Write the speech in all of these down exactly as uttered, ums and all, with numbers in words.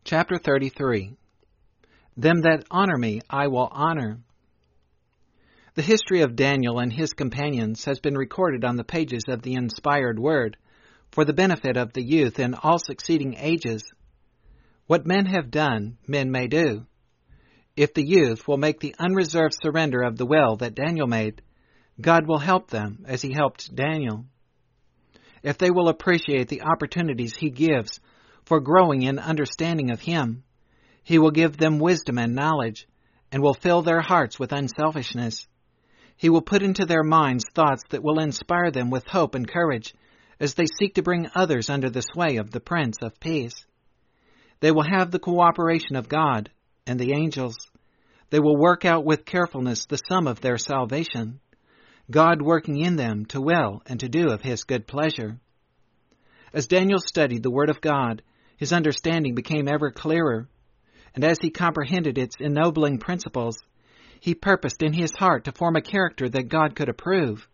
Chapter thirty-three. Them that honor me I will honor. The history of Daniel and his companions has been recorded on the pages of the inspired Word for the benefit of the youth in all succeeding ages. What men have done, men may do. If the youth will make the unreserved surrender of the will that Daniel made, God will help them as he helped Daniel. If they will appreciate the opportunities he gives for growing in understanding of him, he will give them wisdom and knowledge, and will fill their hearts with unselfishness. He will put into their minds thoughts that will inspire them with hope and courage as they seek to bring others under the sway of the Prince of Peace. They will have the cooperation of God and the angels. They will work out with carefulness the sum of their salvation, God working in them to will and to do of his good pleasure. As Daniel studied the Word of God, his understanding became ever clearer, and as he comprehended its ennobling principles, he purposed in his heart to form a character that God could approve.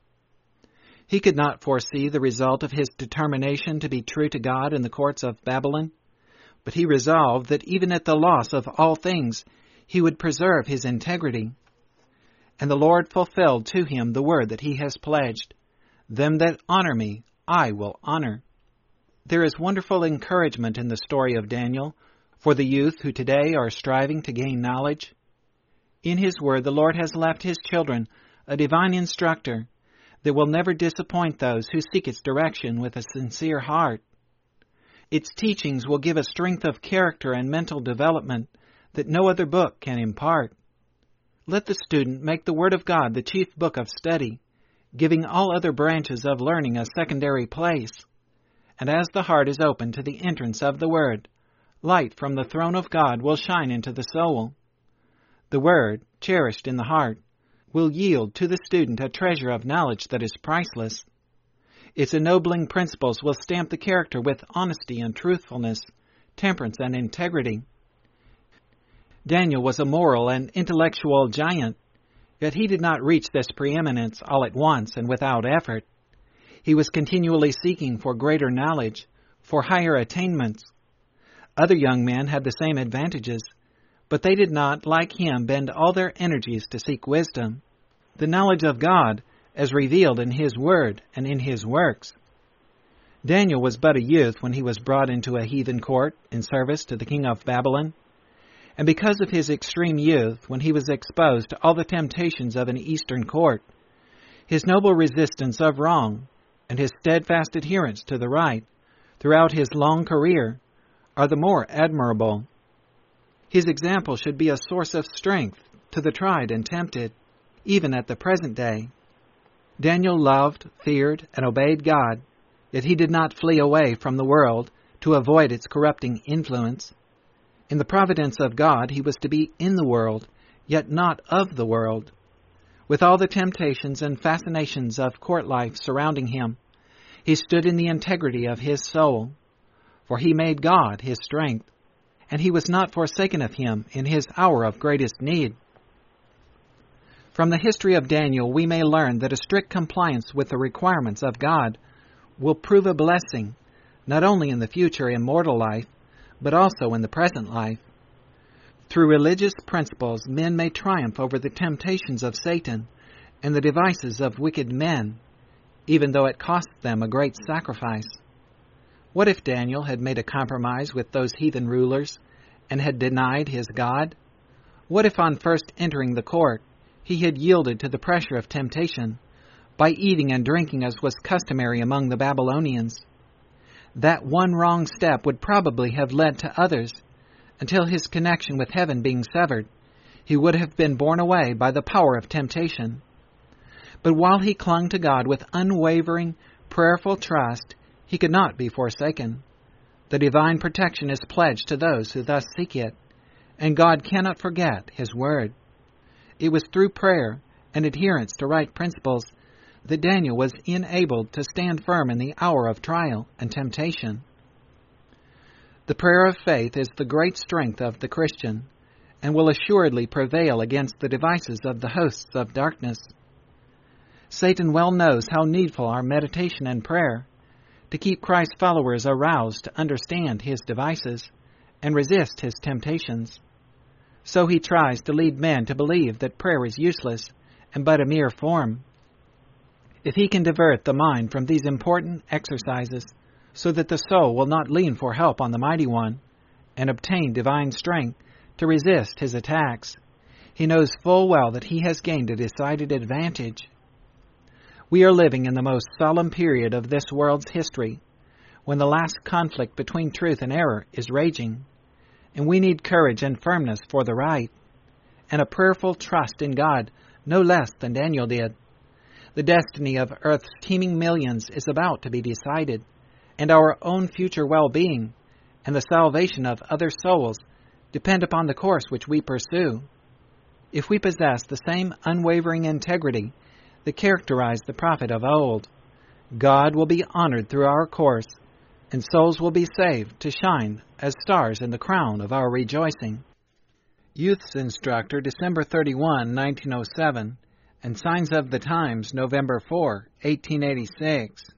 He could not foresee the result of his determination to be true to God in the courts of Babylon, but he resolved that even at the loss of all things, he would preserve his integrity. And the Lord fulfilled to him the word that he has pledged, "Them that honor me, I will honor." There is wonderful encouragement in the story of Daniel for the youth who today are striving to gain knowledge. In his word, the Lord has left his children a divine instructor that will never disappoint those who seek its direction with a sincere heart. Its teachings will give a strength of character and mental development that no other book can impart. Let the student make the Word of God the chief book of study, giving all other branches of learning a secondary place. And as the heart is open to the entrance of the Word, light from the throne of God will shine into the soul. The Word, cherished in the heart, will yield to the student a treasure of knowledge that is priceless. Its ennobling principles will stamp the character with honesty and truthfulness, temperance and integrity. Daniel was a moral and intellectual giant, yet he did not reach this preeminence all at once and without effort. He was continually seeking for greater knowledge, for higher attainments. Other young men had the same advantages, but they did not, like him, bend all their energies to seek wisdom, the knowledge of God as revealed in his word and in his works. Daniel was but a youth when he was brought into a heathen court in service to the king of Babylon, and because of his extreme youth, when he was exposed to all the temptations of an eastern court, his noble resistance of wrong and his steadfast adherence to the right throughout his long career are the more admirable. His example should be a source of strength to the tried and tempted, even at the present day. Daniel loved, feared, and obeyed God, yet he did not flee away from the world to avoid its corrupting influence. In the providence of God, he was to be in the world, yet not of the world. With all the temptations and fascinations of court life surrounding him, he stood in the integrity of his soul, for he made God his strength, and he was not forsaken of him in his hour of greatest need. From the history of Daniel, we may learn that a strict compliance with the requirements of God will prove a blessing, not only in the future immortal life, but also in the present life. Through religious principles, men may triumph over the temptations of Satan and the devices of wicked men, even though it costs them a great sacrifice. What if Daniel had made a compromise with those heathen rulers and had denied his God? What if on first entering the court, he had yielded to the pressure of temptation by eating and drinking as was customary among the Babylonians? That one wrong step would probably have led to others, until his connection with heaven being severed, he would have been borne away by the power of temptation. But while he clung to God with unwavering, prayerful trust, he could not be forsaken. The divine protection is pledged to those who thus seek it, and God cannot forget his word. It was through prayer and adherence to right principles that Daniel was enabled to stand firm in the hour of trial and temptation. The prayer of faith is the great strength of the Christian, and will assuredly prevail against the devices of the hosts of darkness. Satan well knows how needful are meditation and prayer to keep Christ's followers aroused to understand his devices and resist his temptations. So he tries to lead men to believe that prayer is useless and but a mere form. If he can divert the mind from these important exercises so that the soul will not lean for help on the Mighty One and obtain divine strength to resist his attacks, he knows full well that he has gained a decided advantage. We are living in the most solemn period of this world's history, when the last conflict between truth and error is raging, and we need courage and firmness for the right, and a prayerful trust in God no less than Daniel did. The destiny of Earth's teeming millions is about to be decided, and our own future well-being and the salvation of other souls depend upon the course which we pursue. If we possess the same unwavering integrity that characterized the prophet of old, God will be honored through our course, and souls will be saved to shine as stars in the crown of our rejoicing. Youth's Instructor, December thirty-first, nineteen oh seven, and Signs of the Times, November fourth, eighteen eighty-six.